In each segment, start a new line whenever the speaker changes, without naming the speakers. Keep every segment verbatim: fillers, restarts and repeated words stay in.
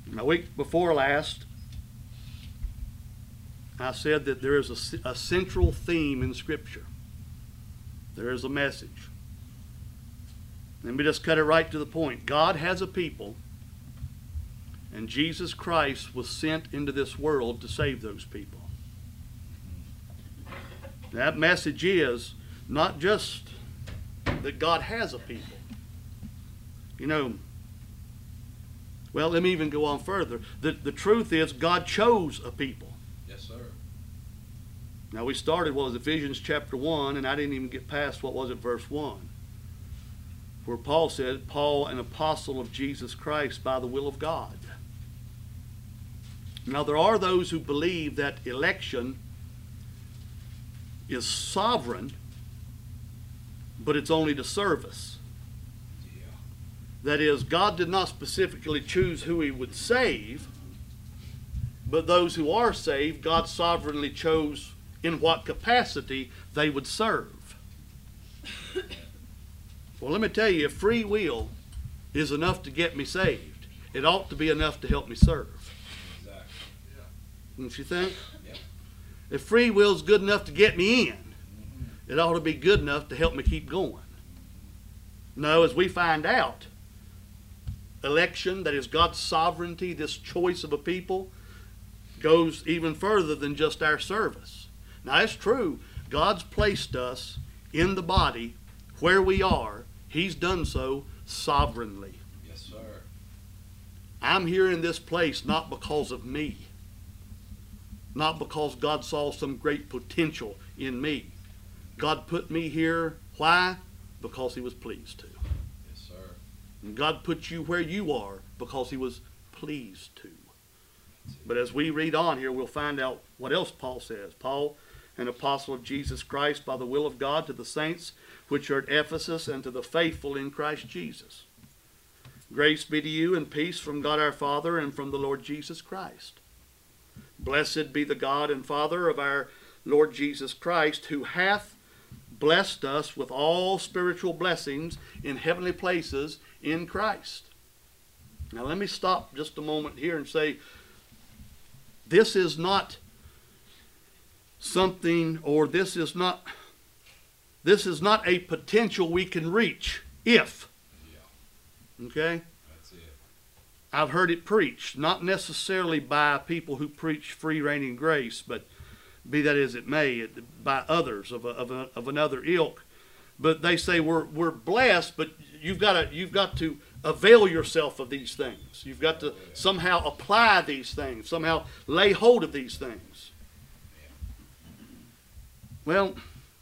A week before last, I said that there is a, a central theme in Scripture. There is a message. Let me just cut it right to the point. God has a people, and Jesus Christ was sent into this world to save those people. That message is not just that God has a people. You know, well, let me even go on further. The, the truth is God chose a people.
Yes, sir.
Now we started, what was Ephesians chapter one, and I didn't even get past, what was it, verse one. Where Paul said, Paul, an apostle of Jesus Christ by the will of God. Now there are those who believe that election is sovereign, but it's only to service.
Yeah.
That is, God did not specifically choose who he would save, but those who are saved, God sovereignly chose in what capacity they would serve. Well, let me tell you, if free will is enough to get me saved, it ought to be enough to help me serve.
Exactly. Yeah.
Don't you think?
Yep.
If free will is good enough to get me in,
Mm-hmm.
it ought to be good enough to help me keep going. No, as we find out, election, that is God's sovereignty, this choice of a people, goes even further than just our service. Now, it's true. God's placed us in the body where we are. He's done so sovereignly.
Yes, sir.
I'm here in this place not because of me. Not because God saw some great potential in me. God put me here. Why? Because he was pleased to.
Yes, sir.
And God put you where you are because he was pleased to. But as we read on here, we'll find out what else Paul says. Paul, an apostle of Jesus Christ by the will of God, to the saints which are at Ephesus and to the faithful in Christ Jesus. Grace be to you and peace from God our Father and from the Lord Jesus Christ. Blessed be the God and Father of our Lord Jesus Christ, who hath blessed us with all spiritual blessings in heavenly places in Christ. Now let me stop just a moment here and say, this is not something, or this is not, this is not a potential we can reach if.
Yeah.
Okay?
That's it.
I've heard it preached, not necessarily by people who preach free reigning grace, but be that as it may, by others of, a, of, a, of another ilk. But they say we're, we're blessed, but you've got to, you've got to avail yourself of these things. You've got to somehow apply these things, somehow lay hold of these things. Well,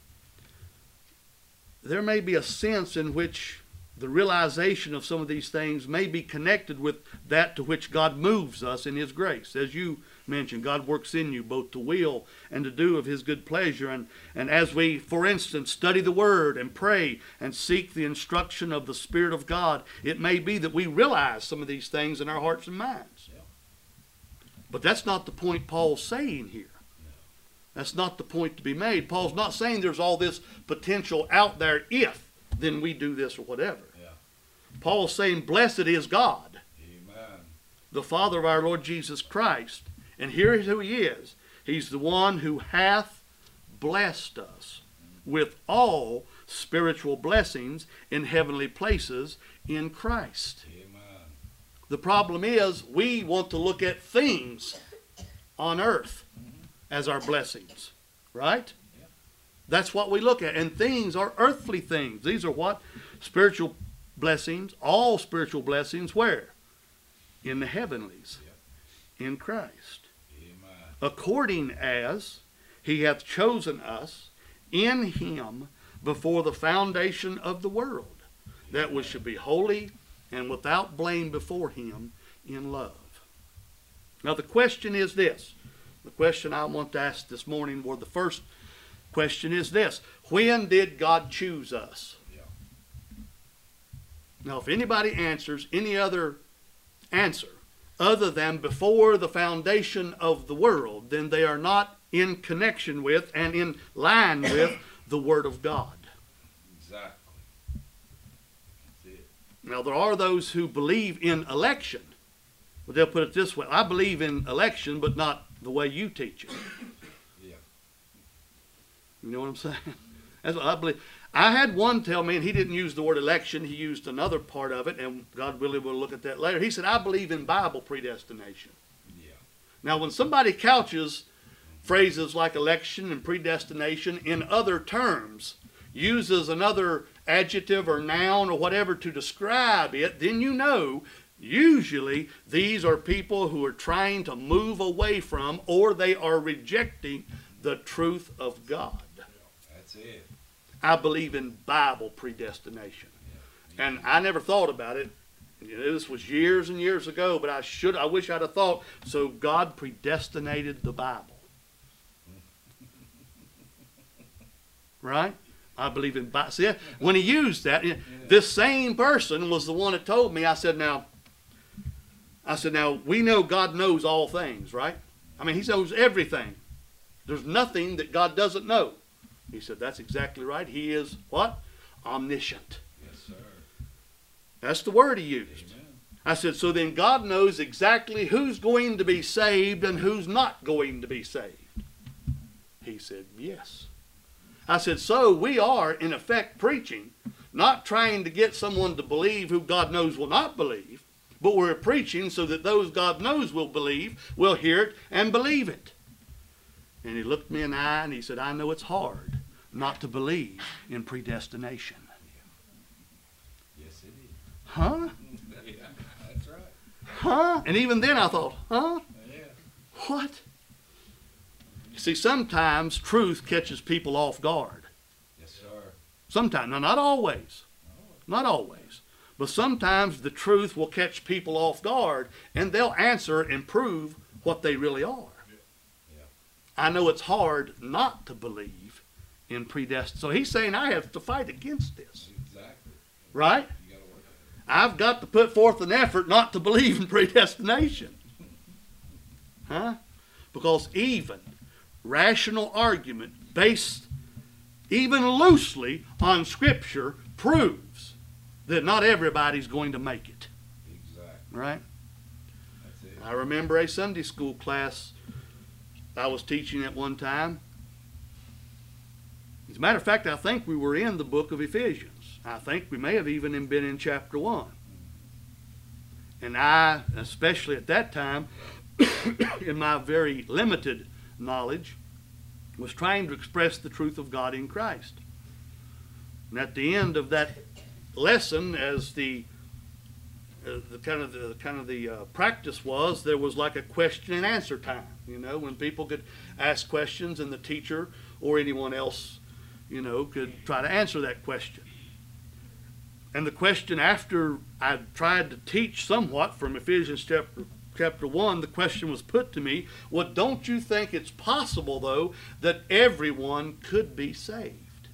there may be a sense in which the realization of some of these things may be connected with that to which God moves us in his grace. As you mentioned, God works in you both to will and to do of his good pleasure. And, and as we, for instance, study the Word and pray and seek the instruction of the Spirit of God, it may be that we realize some of these things in our hearts and minds.
Yeah.
But that's not the point Paul's saying here.
No.
That's not the point to be made. Paul's not saying there's all this potential out there if then we do this or whatever.
Yeah.
Paul's saying, blessed is God,
Amen.
the Father of our Lord Jesus Christ. And here is who he is. He's the one who hath blessed us with all spiritual blessings in heavenly places in Christ.
Amen.
The problem is we want to look at things on earth as our blessings, right?
Yeah.
That's what we look at. And things are earthly things. These are what? Spiritual blessings, all spiritual blessings, where? In the heavenlies,
Yeah.
in Christ.
Amen.
According as he hath chosen us in him before the foundation of the world, that we should be holy and without blame before him in love. Now the question is this. The question I want to ask this morning, or the first question is this. When did God choose us?
Yeah.
Now if anybody answers any other answer other than before the foundation of the world, then they are not in connection with and in line with the Word of God.
Exactly. That's it.
Now there are those who believe in election, Well, they'll put it this way. I believe in election, but not the way you teach it.
Yeah.
You know what I'm saying? That's what I believe. I had one tell me, and he didn't use the word election. He used another part of it, and God willing, we'll look at that later. He said, I believe in Bible predestination.
Yeah.
Now, when somebody couches phrases like election and predestination in other terms, uses another adjective or noun or whatever to describe it, then you know usually these are people who are trying to move away from, or they are rejecting the truth of God.
That's it.
I believe in Bible predestination.
Yeah.
And I never thought about it. You know, this was years and years ago, but I should I wish I'd have thought, so God predestinated the Bible. Right? I believe in Bible. See, when he used that, yeah. This same person was the one that told me, I said, now, I said, now, we know God knows all things, right? I mean, he knows everything. There's nothing that God doesn't know. He said, that's exactly right. He is what? Omniscient.
Yes, sir.
That's the word he used.
Amen.
I said, so then God knows exactly who's going to be saved and who's not going to be saved. He said, yes. I said, so we are, in effect, preaching, not trying to get someone to believe who God knows will not believe, but we're preaching so that those God knows will believe, will hear it and believe it. And he looked me in the eye and he said, I know it's hard not to believe in predestination.
Yes, it is.
Huh?
Yeah, that's right.
Huh? And even then I thought, huh?
Yeah.
What? You see, sometimes truth catches people off guard.
Yes, sir.
Sometimes. Now, not always. Not always. But sometimes the truth will catch people off guard and they'll answer and prove what they really are. I know it's hard not to believe in predestination. So he's saying I have to fight against this.
Exactly.
Right?
You gotta work on it.
I've got to put forth an effort not to believe in predestination. Huh? Because even rational argument based even loosely on Scripture proves that not everybody's going to make it.
Exactly.
Right?
That's it.
I remember a Sunday school class I was teaching at one time. As a matter of fact, I think we were in the book of Ephesians. I think we may have even been in chapter one. And I, especially at that time, in my very limited knowledge, was trying to express the truth of God in Christ. And at the end of that lesson, as the Uh, the kind of the kind of the uh, practice was, there was like a question and answer time, you know, when people could ask questions and the teacher or anyone else, you know, could try to answer that question. And the question, after I tried to teach somewhat from Ephesians chapter chapter one, the question was put to me, well, don't you think it's possible, though, that everyone could be saved?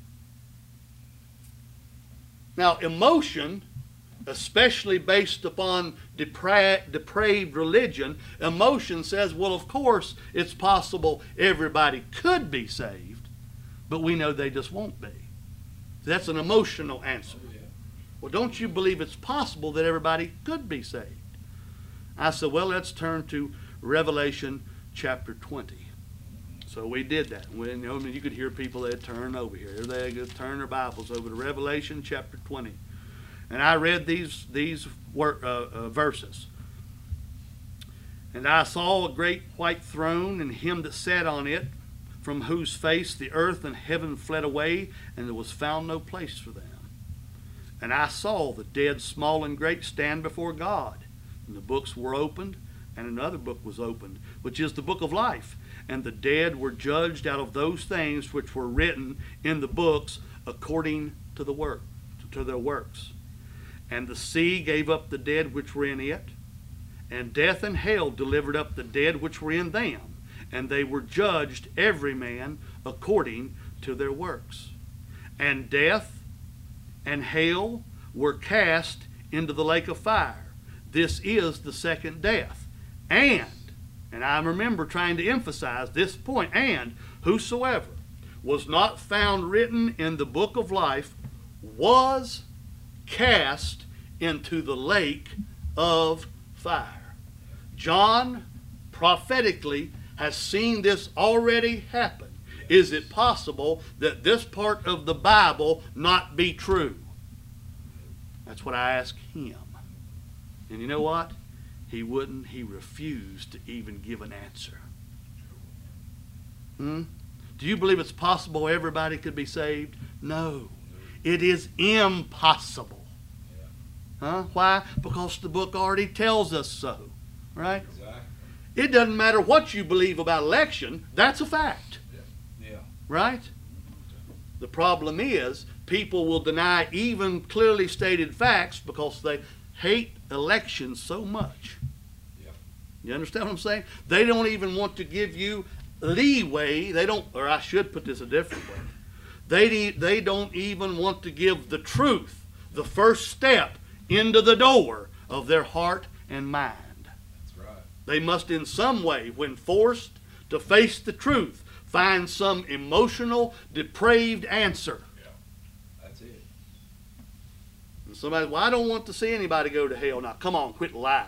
Now, emotion, especially based upon depra- depraved religion, emotion says, well, of course it's possible everybody could be saved, but we know they just won't be. That's an emotional answer.
Oh, yeah.
Well, don't you believe it's possible that everybody could be saved? I said, well, let's turn to Revelation chapter twenty. So we did that. When, you know, you could hear people, they'd turn over here. They would turn their Bibles over to Revelation chapter twenty. And I read these, these wor- uh, uh, verses. And I saw a great white throne, and him that sat on it, from whose face the earth and heaven fled away, and there was found no place for them. And I saw the dead, small and great, stand before God. And the books were opened, and another book was opened, which is the book of life. And the dead were judged out of those things which were written in the books according to the work, to their works. And the sea gave up the dead which were in it, and death and hell delivered up the dead which were in them, and they were judged every man according to their works. And death and hell were cast into the lake of fire. This is the second death. And, and I remember trying to emphasize this point, and whosoever was not found written in the book of life was cast into the lake of fire. John prophetically has seen this already happen. Is it possible that this part of the Bible not be true? That's what I asked him. And you know what? He wouldn't. He refused to even give an answer. Hmm? Do you believe it's possible everybody could be saved? No. It is impossible. Huh? Why? Because the book already tells us so. Right?
Exactly.
It doesn't matter what you believe about election. That's a fact.
Yeah.
Right? The problem is people will deny even clearly stated facts because they hate elections so much.
Yeah.
You understand what I'm saying? They don't even want to give you leeway. They don't, or I should put this a different way. They, they don't even want to give the truth, the first step into the door of their heart and mind.
That's right.
They must in some way, when forced to face the truth, find some emotional, depraved answer.
Yeah. That's it.
And somebody, well, I don't want to see anybody go to hell. Now, come on, quit lying.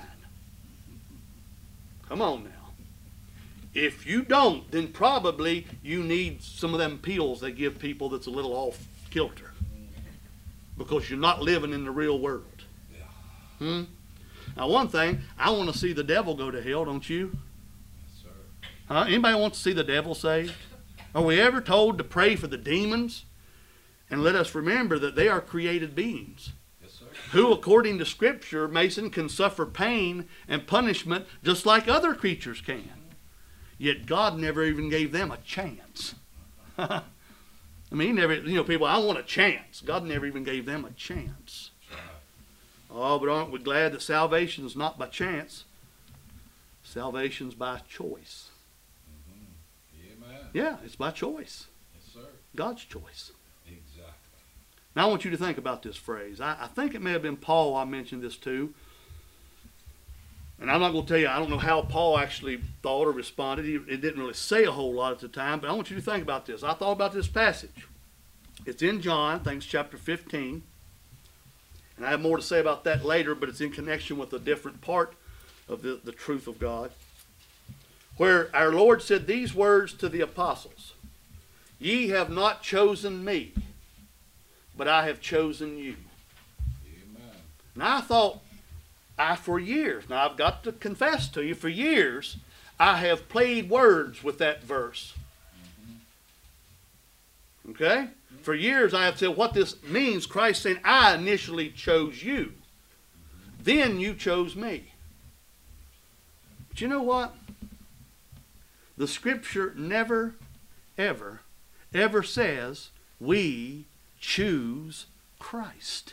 Come on now. If you don't, then probably you need some of them pills they give people that's a little off kilter. Because you're not living in the real world.
Yeah.
Hmm? Now, one thing, I want to see the devil go to hell, don't you?
Yes, sir.
Huh? Anybody wants to see the devil saved? Are we ever told to pray for the demons? And let us remember that they are created beings.
Yes, sir.
Who, according to Scripture, Mason, can suffer pain and punishment just like other creatures can. Yet God never even gave them a chance. I mean, he never, you know, people, I want a chance. God never even gave them a chance. Oh, but aren't we glad that salvation is not by chance? Salvation's by choice.
Mm-hmm. Amen.
Yeah, it's by choice.
Yes, sir.
God's choice.
Exactly.
Now I want you to think about this phrase. I, I think it may have been Paul I mentioned this to. And I'm not going to tell you, I don't know how Paul actually thought or responded. He, it didn't really say a whole lot at the time, but I want you to think about this. I thought about this passage. It's in John, I think it's chapter fifteen. And I have more to say about that later, but it's in connection with a different part of the, the truth of God. Where our Lord said these words to the apostles. Ye have not chosen me, but I have chosen you.
Amen.
And I thought, I for years, now I've got to confess to you, for years, I have played words with that verse. Okay? For years I have said what this means, Christ saying, I initially chose you. Then you chose me. But you know what? The Scripture never, ever, ever says we choose Christ.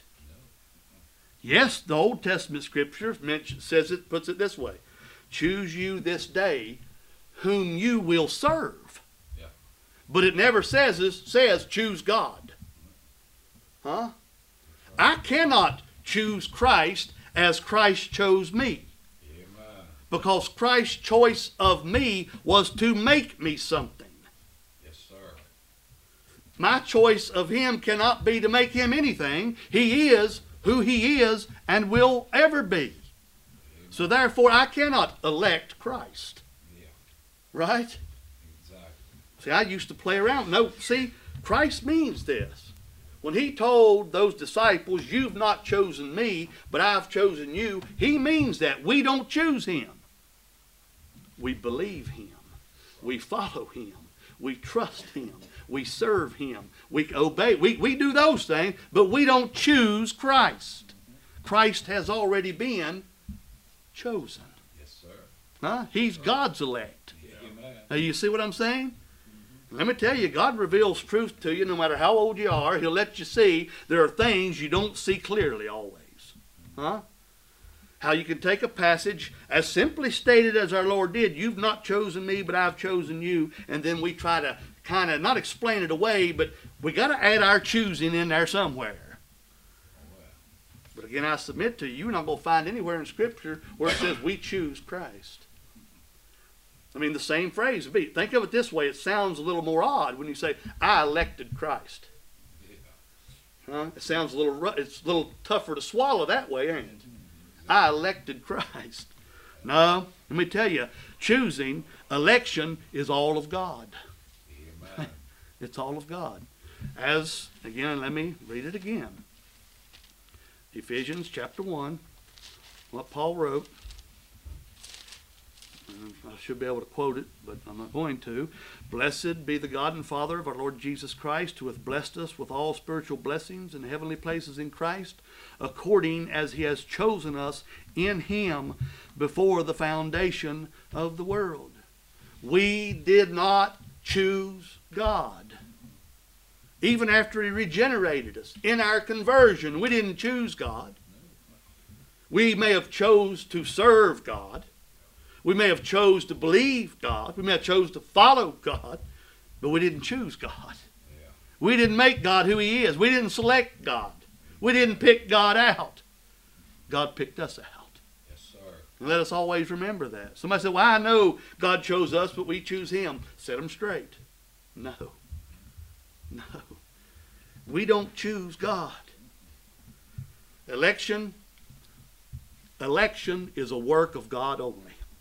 Yes, the Old Testament Scripture mentions, says it, puts it this way. Choose you this day whom you will serve.
Yeah.
But it never says, says choose God. Huh? I cannot choose Christ as Christ chose me.
Amen.
Because Christ's choice of me was to make me something.
Yes, sir.
My choice of him cannot be to make him anything. He is who he is and will ever be. So therefore I cannot elect Christ.
Yeah.
Right?
Exactly.
See, I used to play around. No, see, Christ means this. When he told those disciples, you've not chosen me, but I've chosen you, he means that. We don't choose him. We believe him. We follow him. We trust him. We serve him. We obey. We, we do those things, but we don't choose Christ. Christ has already been chosen.
Yes, sir.
Huh? He's God's elect.
Amen.
Now, you see what I'm saying? Let me tell you, God reveals truth to you no matter how old you are. He'll let you see there are things you don't see clearly always. Huh? How you can take a passage as simply stated as our Lord did, you've not chosen me, but I've chosen you, and then we try to kind of not explain it away, but we got to add our choosing in there somewhere. But again, I submit to you, you're not going to find anywhere in Scripture where it says we choose Christ. I mean, the same phrase. Think of it this way. It sounds a little more odd when you say, I elected Christ.
Yeah.
Huh? It sounds a little, it's a little tougher to swallow that way, ain't it? I elected Christ. No, let me tell you, choosing, election is all of God.
Amen.
It's all of God. As, again, let me read it again. Ephesians chapter one, what Paul wrote. I should be able to quote it, but I'm not going to. Blessed be the God and Father of our Lord Jesus Christ, who hath blessed us with all spiritual blessings in heavenly places in Christ, according as he has chosen us in him before the foundation of the world. We did not choose God. Even after he regenerated us, in our conversion, we didn't choose God. We may have chose to serve God. We may have chose to believe God. We may have chose to follow God, but we didn't choose God.
Yeah.
We didn't make God who he is. We didn't select God. We didn't pick God out. God picked us out.
Yes, sir.
And let us always remember that. Somebody said, well, I know God chose us, but we choose him. Set them straight. No. No. We don't choose God. Election, election is a work of God only.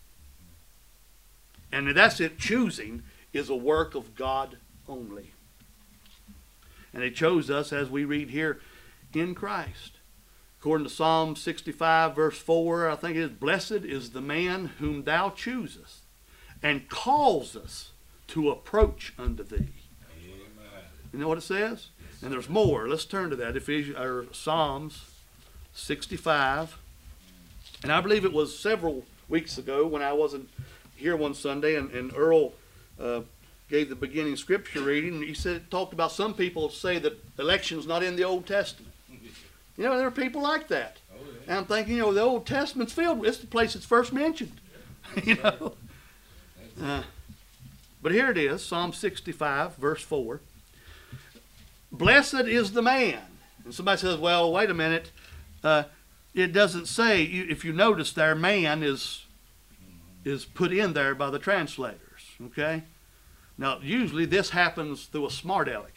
And that's it. Choosing is a work of God only. And he chose us, as we read here, in Christ. According to Psalm sixty-five, verse four, I think it is, blessed is the man whom thou choosest, and calls us to approach unto thee.
Amen.
You know what it says? And there's more. Let's turn to that. Ephesians, or Psalms sixty-five. And I believe it was several weeks ago when I wasn't here one Sunday, and, and Earl uh, gave the beginning scripture reading. And he said, talked about some people say that election's not in the Old Testament. You know, there are people like that.
Oh, yeah.
And I'm thinking, you know, the Old Testament's filled with, it's the place it's first mentioned. You know. Uh, but here it is, Psalm sixty-five, verse four. Blessed is the man. And somebody says, well, wait a minute. Uh, it doesn't say, if you notice there, man is, is put in there by the translators. Okay? Now, usually this happens through a smart aleck.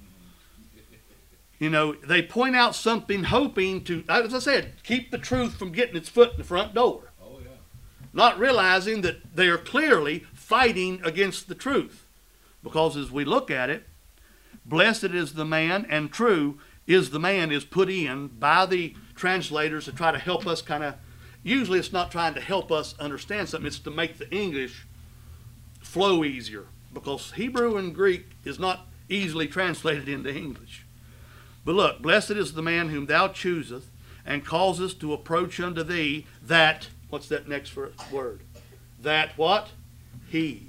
You know, they point out something hoping to, as I said, keep the truth from getting its foot in the front door.
Oh, yeah.
Not realizing that they are clearly fighting against the truth. Because as we look at it, blessed is the man, and true is the man is put in by the translators to try to help us kind of, usually it's not trying to help us understand something, it's to make the English flow easier. Because Hebrew and Greek is not easily translated into English. But look, blessed is the man whom thou choosest, and causest to approach unto thee that, what's that next word? That what? He.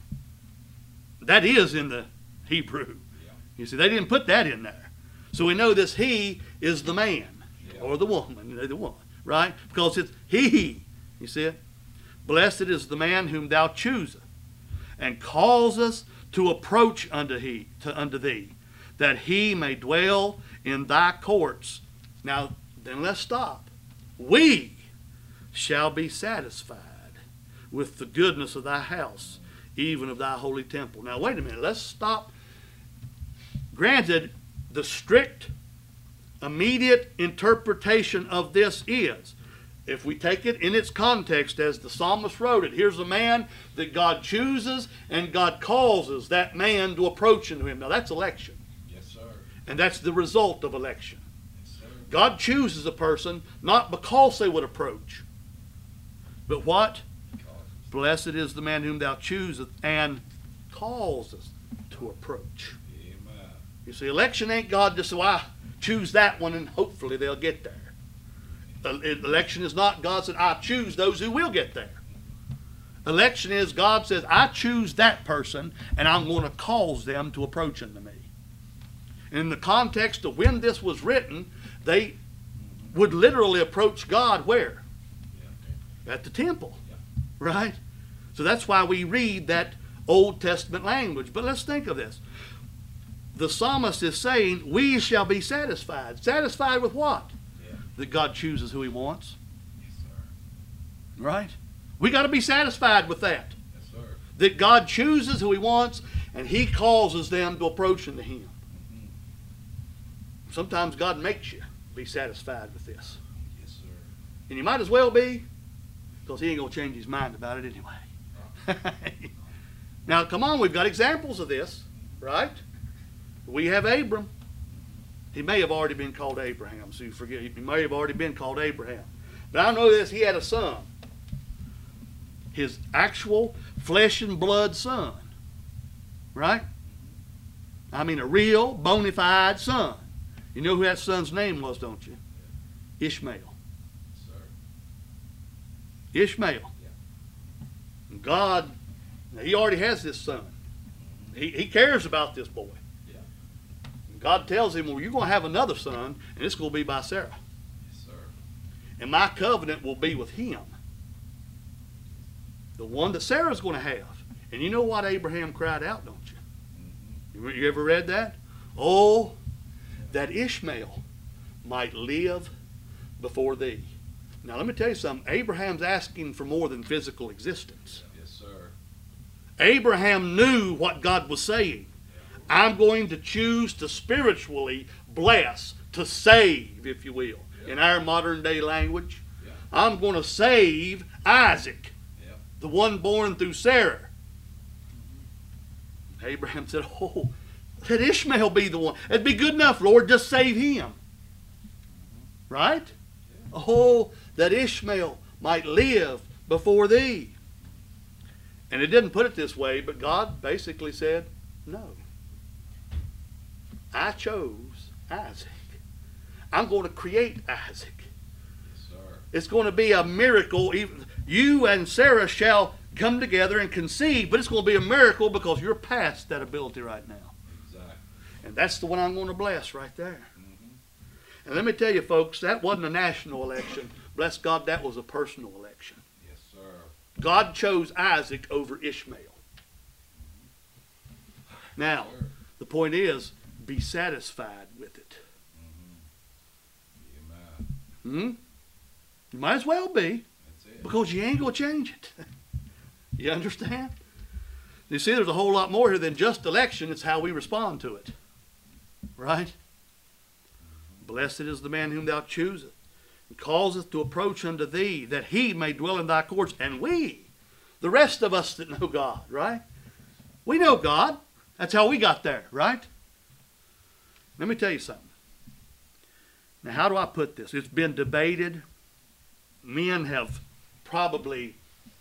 That is in the Hebrew.
Yeah.
You see, they didn't put that in there. So we know this he is the man,
Yeah.
or the woman, the woman, right? Because it's he. You see it? Blessed is the man whom thou choosest, and causest to approach unto he to unto thee, that he may dwell in thy courts. Now, then let's stop. We shall be satisfied with the goodness of thy house, even of thy holy temple. Now, wait a minute. Let's stop. Granted, the strict, immediate interpretation of this is, if we take it in its context as the psalmist wrote it, here's a man that God chooses and God causes that man to approach unto him. Now, that's election.
Yes, sir.
And that's the result of election.
Yes, sir.
God chooses a person not because they would approach, but what?
Causes.
Blessed is the man whom thou choosest and causest to approach.
Amen.
You see, election ain't God just say, well, I choose that one and hopefully they'll get there. Uh, Election is not God said, I choose those who will get there. Election is God says, I choose that person and I'm going to cause them to approach unto me. In the context of when this was written, they would literally approach God where?
Yeah.
At the temple.
Yeah.
Right? So that's why we read that Old Testament language. But let's think of this. The psalmist is saying, we shall be satisfied. Satisfied with what?
Yeah.
That God chooses who he wants.
Yes, sir.
Right? We got to be satisfied with that.
Yes, sir.
That God chooses who he wants and he causes them to approach unto him.
Mm-hmm.
Sometimes God makes you be satisfied with this.
Yes, sir.
And you might as well be. because he ain't going to change his mind about it anyway. Now, come on, we've got examples of this, right? We have Abram. He may have already been called Abraham, so you forget. He may have already been called Abraham. But I know this, he had a son. His actual flesh and blood son. Right? I mean a real, bona fide son. You know who that son's name was, don't you? Ishmael.
Sir.
Ishmael.
Yeah.
God, he already has this son. He, he cares about this boy.
Yeah.
God tells him, well, you're going to have another son, and it's going to be by Sarah.
Yes, sir.
And my covenant will be with him. The one that Sarah's going to have. And you know what Abraham cried out, don't you?
Mm-hmm.
You ever read that? Oh, that Ishmael might live before thee. Now let me tell you something. Abraham's asking for more than physical existence.
Yes, sir.
Abraham knew what God was saying. I'm going to choose to spiritually bless, to save, if you will,
Yeah.
in our modern day language.
Yeah.
I'm going to save Isaac,
Yeah.
the one born through Sarah. Abraham said, oh, let Ishmael be the one. It'd be good enough, Lord, just save him. Right?
Yeah.
Oh, that Ishmael might live before thee. And it didn't put it this way, but God basically said, no. I chose Isaac. I'm going to create Isaac.
Yes, sir.
It's going to be a miracle. You and Sarah shall come together and conceive, but it's going to be a miracle because you're past that ability right now.
Exactly.
And that's the one I'm going to bless right there.
Mm-hmm.
And let me tell you, folks, that wasn't a national election. Bless God, that was a personal election.
Yes, sir.
God chose Isaac over Ishmael. Now,
Sir.
the point is, be satisfied with it.
Mm-hmm. Amen.
Hmm? You might as well be,
That's it.
because you ain't going to change it. You understand? You see, there's a whole lot more here than just election. It's how we respond to it. Right? Blessed is the man whom thou choosest, and causeth to approach unto thee, that he may dwell in thy courts. And we, the rest of us that know God, right? We know God. That's how we got there, right? Let me tell you something. Now, how do I put this? It's been debated. Men have probably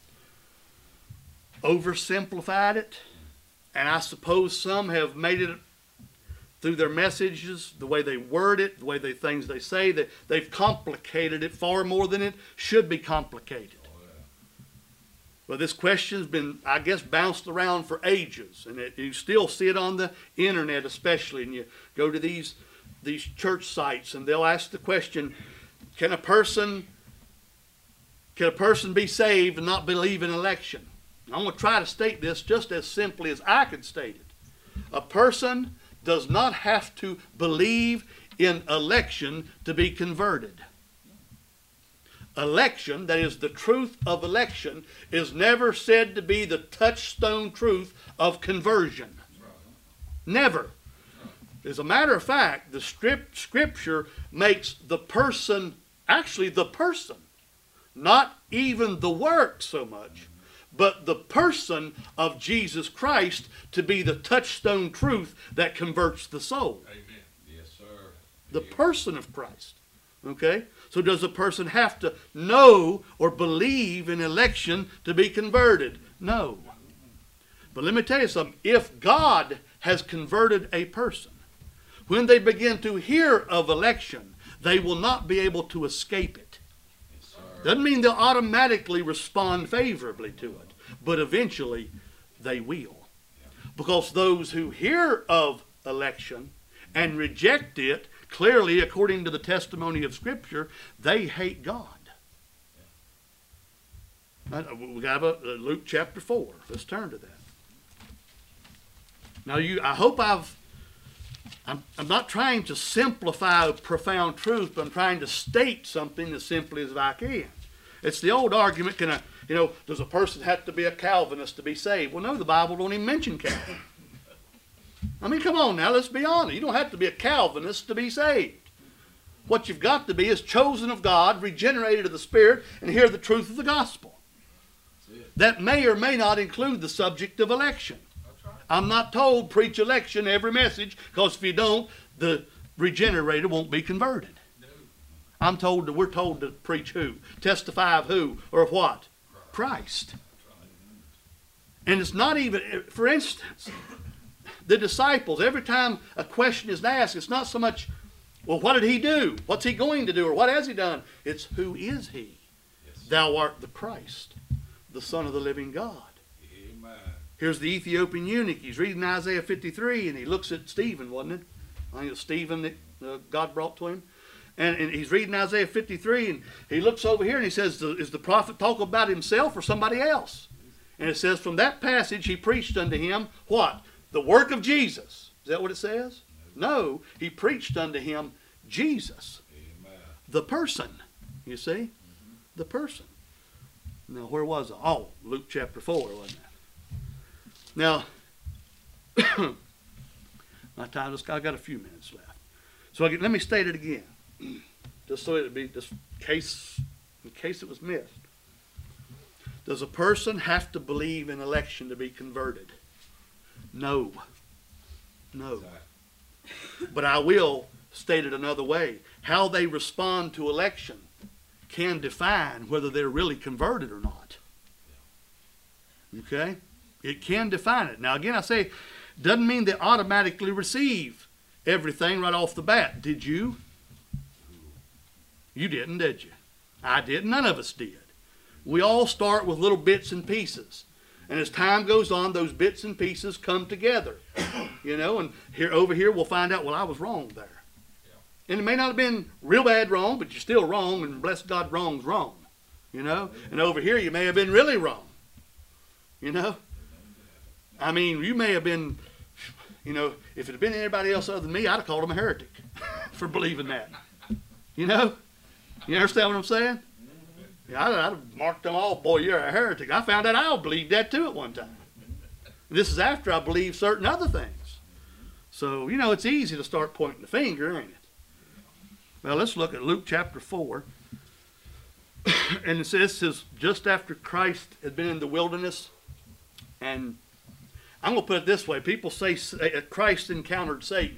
oversimplified it, and I suppose some have made it through their messages, the way they word it, the way they things they say, that they've complicated it far more than it should be complicated.
Oh, yeah.
Well, this question's been, I guess, bounced around for ages, and it, you still see it on the internet, especially, and you go to these these church sites, and they'll ask the question: Can a person can a person be saved and not believe in election? I'm going to try to state this just as simply as I could state it. A person does not have to believe in election to be converted. Election, that is the truth of election, is never said to be the touchstone truth of conversion. Never. As a matter of fact, the scripture makes the person, actually the person, not even the work so much, but the person of Jesus Christ to be the touchstone truth that converts the soul.
Amen. Yes, sir.
The person of Christ. Okay? So does a person have to know or believe in election to be converted? No. But let me tell you something. If God has converted a person, when they begin to hear of election, they will not be able to escape it.
Yes, sir.
Doesn't mean they'll automatically respond favorably to it, but eventually they will. Because those who hear of election and reject it, clearly, according to the testimony of Scripture, they hate God. Uh, We got a, uh, Luke chapter four. Let's turn to that. Now, you, I hope I've, I'm, I'm not trying to simplify a profound truth, but I'm trying to state something as simply as I can. It's the old argument, can a, you know, does a person have to be a Calvinist to be saved? Well, no, the Bible don't even mention Calvin. I mean, come on now, let's be honest. You don't have to be a Calvinist to be saved. What you've got to be is chosen of God, regenerated of the Spirit, and hear the truth of the gospel. That may or may not include the subject of election. I'm not told preach election every message, because if you don't, the regenerated won't be converted. I'm told that we're told to preach who? Testify of who? Or of what? Christ. And it's not even, for instance, the disciples, every time a question is asked, it's not so much, well, what did he do? What's he going to do? Or what has he done? It's, who is he? Yes. Thou art the Christ, the Son of the living God. Amen. Here's the Ethiopian eunuch. He's reading Isaiah fifty-three, and he looks at Stephen, wasn't it? I think it was Stephen that uh, God brought to him. And, and he's reading Isaiah fifty-three, and he looks over here, and he says, is the prophet talking about himself or somebody else? And it says, from that passage he preached unto him, what? The work of Jesus. Is that what it says? No, he preached unto him Jesus. Amen. The person. You see? Mm-hmm. The person. Now, where was I? Oh, Luke chapter four, wasn't it? Now, my time, I've got a few minutes left. So I get, let me state it again. Just so it would be, just case, in case it was missed. Does a person have to believe in election to be converted? No. No. But I will state it another way. How they respond to election can define whether they're really converted or not. Okay? It can define it. Now again, I say, doesn't mean they automatically receive everything right off the bat. Did you? You didn't, did you? I didn't. None of us did. We all start with little bits and pieces. And as time goes on, those bits and pieces come together. You know, and here over here we'll find out, well, I was wrong there. Yeah. And it may not have been real bad wrong, but you're still wrong, and bless God, wrong's wrong. You know? And over here you may have been really wrong. You know? I mean, you may have been, you know, if it had been anybody else other than me, I'd have called him a heretic for believing that. You know? You understand what I'm saying? Yeah, I'd, I'd have marked them all, boy, you're a heretic. I found out I believed that too at one time. This is after I believed certain other things. So, you know, it's easy to start pointing the finger, ain't it? Well, let's look at Luke chapter four. And it says, this is just after Christ had been in the wilderness. And I'm going to put it this way. People say Christ encountered Satan.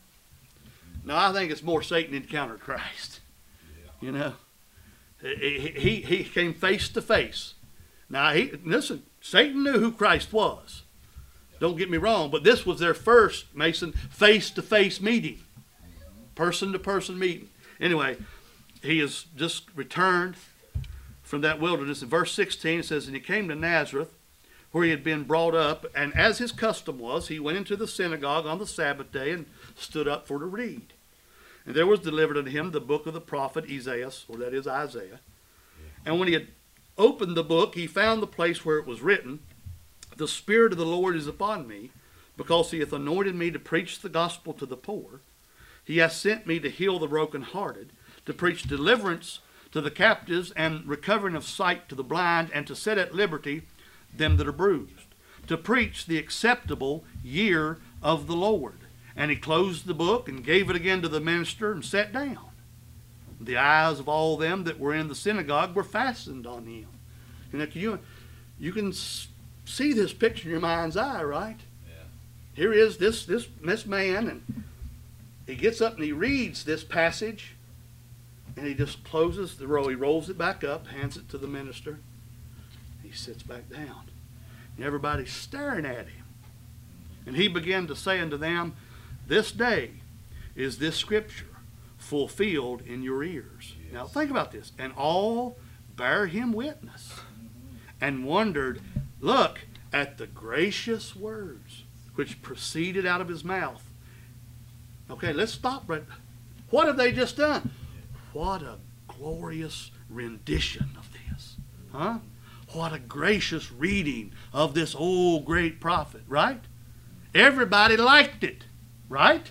No, I think it's more Satan encountered Christ. You know? He, he, he came face to face. Now, he, listen, Satan knew who Christ was. Don't get me wrong, but this was their first, Mason, face-to-face meeting. Person-to-person meeting. Anyway, he has just returned from that wilderness. In verse sixteen, it says, and he came to Nazareth, where he had been brought up, and as his custom was, he went into the synagogue on the Sabbath day and stood up for to read. And there was delivered unto him the book of the prophet Isaiah, or that is Isaiah. And when he had opened the book, he found the place where it was written, the Spirit of the Lord is upon me, because he hath anointed me to preach the gospel to the poor. He hath sent me to heal the brokenhearted, to preach deliverance to the captives, and recovering of sight to the blind, and to set at liberty them that are bruised, to preach the acceptable year of the Lord. And he closed the book and gave it again to the minister and sat down. The eyes of all them that were in the synagogue were fastened on him. And now, can you, you can see this picture in your mind's eye, right? Yeah. Here is this, this, this man, and he gets up and he reads this passage, and he just closes the roll. He rolls it back up, hands it to the minister. He sits back down. And everybody's staring at him. And he began to say unto them, this day is this scripture fulfilled in your ears. Yes. Now think about this. And all bare him witness and wondered, look, at the gracious words which proceeded out of his mouth. Okay, let's stop right. What have they just done? What a glorious rendition of this. Huh? What a gracious reading of this old great prophet, right? Everybody liked it. Right?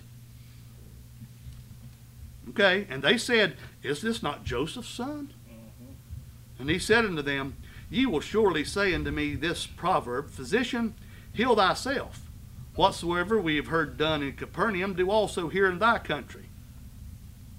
Okay, and they said, is this not Joseph's son? Mm-hmm. And he said unto them, ye will surely say unto me this proverb, physician, heal thyself. Whatsoever we have heard done in Capernaum, do also here in thy country.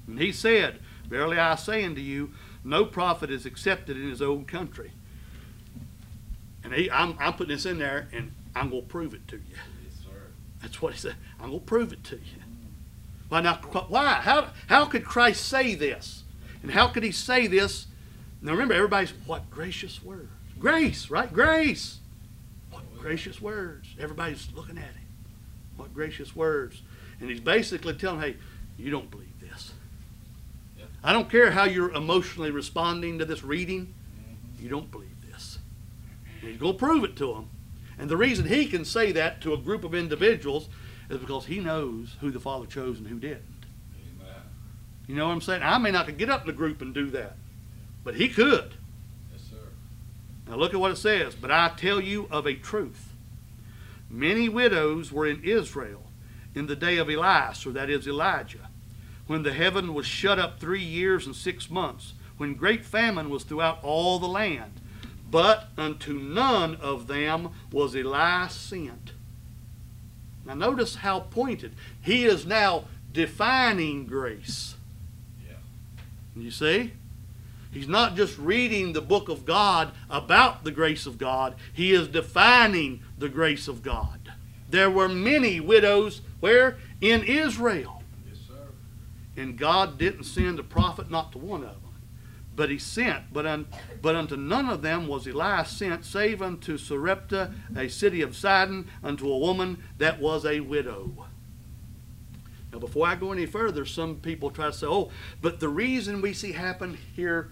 And he said, verily I say unto you, no prophet is accepted in his own country. And he, I'm, I'm putting this in there, and I'm going to prove it to you.
Yes, sir.
That's what he said. I'm going to prove it to you. Why now? Why? How, how could Christ say this? And how could he say this? Now remember, everybody's, what gracious words. Grace, right? Grace. What gracious words. Everybody's looking at him. What gracious words. And he's basically telling, hey, you don't believe this.
Yep.
I don't care how you're emotionally responding to this reading.
Mm-hmm.
You don't believe this. And he's going to prove it to them. And the reason he can say that to a group of individuals is because he knows who the Father chose and who didn't.
Amen.
You know what I'm saying? I may not could get up in the group and do that, but he could.
Yes, sir.
Now look at what it says. But I tell you of a truth. Many widows were in Israel in the day of Elias, or that is Elijah, when the heaven was shut up three years and six months, when great famine was throughout all the land. But unto none of them was Elias sent. Now notice how pointed. He is now defining grace.
Yeah.
You see? He's not just reading the book of God about the grace of God. He is defining the grace of God. There were many widows, where? In Israel.
Yes, sir.
And God didn't send a prophet, not to one of them. But he sent, but, un, but unto none of them was Elias sent, save unto Sarepta, a city of Sidon, unto a woman that was a widow. Now before I go any further, some people try to say, oh, but the reason we see happen here,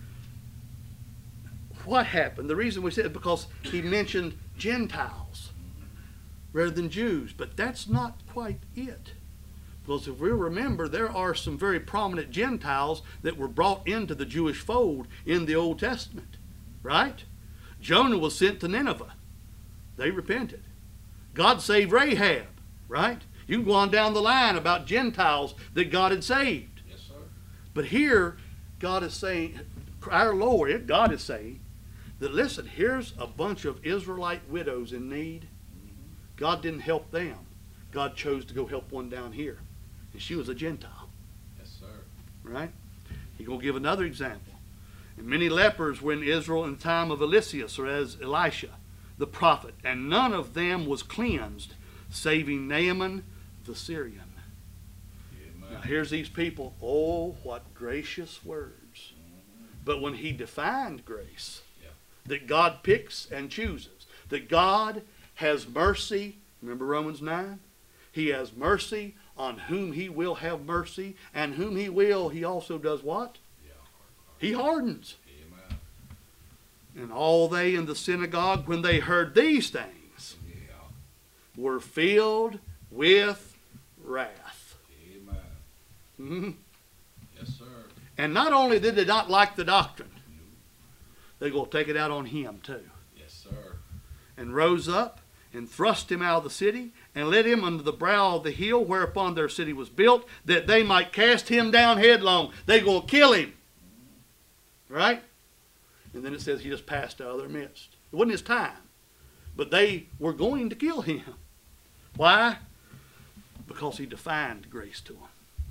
what happened? The reason we see it is because he mentioned Gentiles rather than Jews. But that's not quite it. Because if we remember, there are some very prominent Gentiles that were brought into the Jewish fold in the Old Testament. Right? Jonah was sent to Nineveh. They repented. God saved Rahab. Right? You can go on down the line about Gentiles that God had saved.
Yes, sir.
But here, God is saying, our Lord, God is saying, that listen, here's a bunch of Israelite widows in need. God didn't help them. God chose to go help one down here. And she was a Gentile.
Yes, sir.
Right? He's going to give another example. And many lepers were in Israel in the time of Eliseus, or as Elisha, the prophet. And none of them was cleansed, saving Naaman the Syrian.
Amen.
Now here's these people. Oh, what gracious words.
Mm-hmm.
But when he defined grace,
Yeah.
that God picks and chooses, that God has mercy, remember Romans nine? He has mercy on whom he will have mercy, and whom he will, he also does what?
Yeah.
He hardens.
Amen.
And all they in the synagogue, when they heard these things,
Yeah.
were filled with wrath.
Amen.
Mhm.
Yes, sir.
And not only did they not like the doctrine, they're going to take it out on him too.
Yes, sir.
And rose up and thrust him out of the city, and led him under the brow of the hill whereupon their city was built, that they might cast him down headlong. They're going to kill him. Right? And then it says he just passed out of their midst. It wasn't his time. But they were going to kill him. Why? Because he defined grace to them.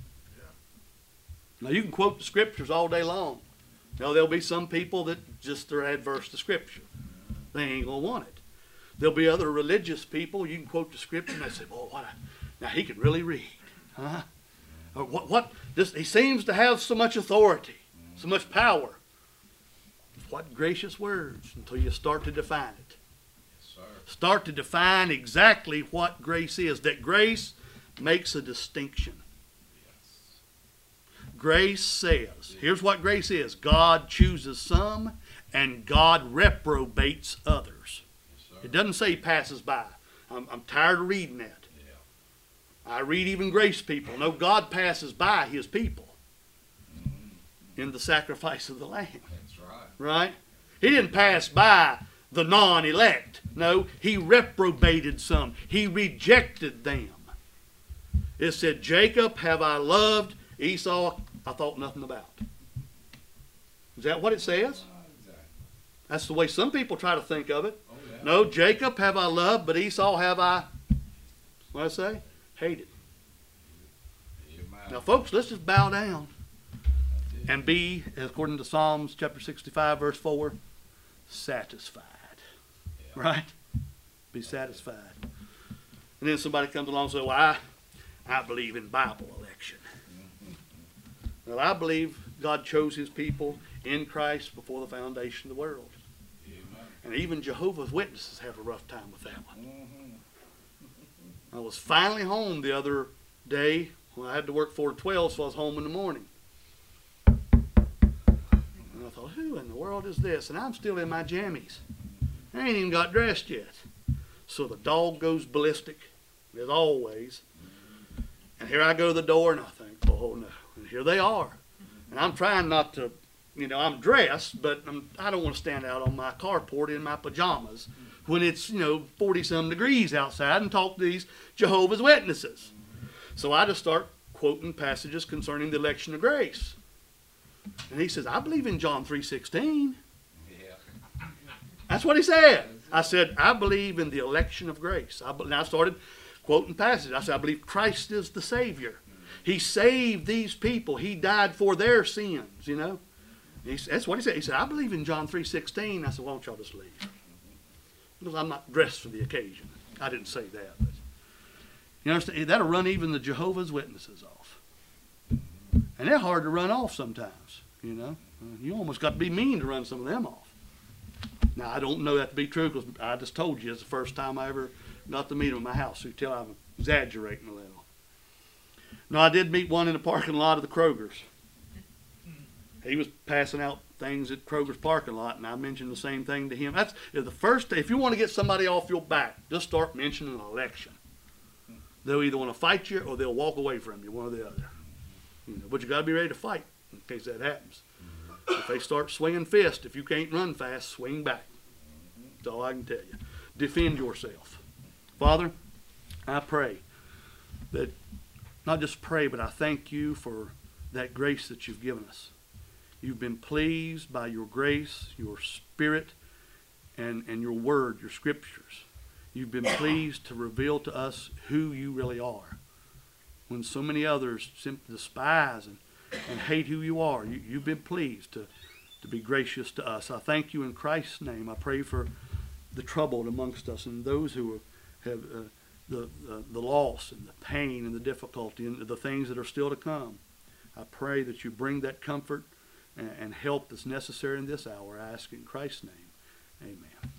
Now you can quote the scriptures all day long. Now there'll be some people that just are adverse to scripture. They ain't going to want it. There'll be other religious people, you can quote the scripture and they say, "Boy, what a, now he can really read. Huh? Or what, what this, he seems to have so much authority, so much power." What gracious words until you start to define it.
Yes, sir.
Start to define exactly what grace is. That grace makes a distinction.
Yes.
Grace says, here's what grace is. God chooses some and God reprobates others. It doesn't say he passes by. I'm, I'm tired of reading that.
Yeah.
I read even grace people. No, God passes by his people in the sacrifice of the Lamb.
That's right.
Right? He didn't pass by the non-elect. No, he reprobated some. He rejected them. It said, Jacob have I loved, Esau I thought nothing about. Is that what it says?
Ah, exactly.
That's the way some people try to think of it.
Oh, yeah.
No, Jacob have I loved, but Esau have I, what did I say? Hated.
Amen.
Now, folks, let's just bow down. And be, according to Psalms chapter sixty-five, verse four, satisfied.
Yeah.
Right? Be satisfied. And then somebody comes along and says, well, I, I believe in Bible election. Well, I believe God chose his people in Christ before the foundation of the world.
Amen.
And even Jehovah's Witnesses have a rough time with that one.
Mm-hmm.
I was finally home the other day when I had to work four to twelve, so I was home in the morning. And I thought, who in the world is this? And I'm still in my jammies. I ain't even got dressed yet. So the dog goes ballistic, as always. And here I go to the door, and I think, oh no. And here they are. And I'm trying not to, you know, I'm dressed, but I'm, I don't want to stand out on my carport in my pajamas when it's, you know, forty-some degrees outside and talk to these Jehovah's Witnesses. So I just start quoting passages concerning the election of grace. And he says, I believe in John three sixteen.
Yeah.
That's what he said. I said, I believe in the election of grace. I, and I started quoting passages. I said, I believe Christ is the Savior. He saved these people. He died for their sins, you know. He, that's what he said. He said, I believe in John three sixteen. I said, why don't y'all just leave? Because I'm not dressed for the occasion. I didn't say that. But you understand? That'll run even the Jehovah's Witnesses off. And they're hard to run off sometimes, you know. You almost got to be mean to run some of them off. Now, I don't know that to be true because I just told you it's the first time I ever got to meet them in my house. So you tell I'm exaggerating a little. No, I did meet one in the parking lot of the Kroger's. He was passing out things at Kroger's parking lot, and I mentioned the same thing to him. That's the first. If you want to get somebody off your back, just start mentioning an election. They'll either want to fight you or they'll walk away from you, one or the other. You know, but you got to be ready to fight in case that happens. If they start swinging fists, if you can't run fast, swing back. That's all I can tell you. Defend yourself. Father, I pray that, not just pray, but I thank you for that grace that you've given us. You've been pleased by your grace, your spirit, and, and your word, your scriptures. You've been pleased to reveal to us who you really are. When so many others simply despise and, and hate who you are, you, you've been pleased to, to be gracious to us. I thank you in Christ's name. I pray for the troubled amongst us and those who have uh, the, uh, the loss and the pain and the difficulty and the things that are still to come. I pray that you bring that comfort and, and help that's necessary in this hour. I ask in Christ's name. Amen.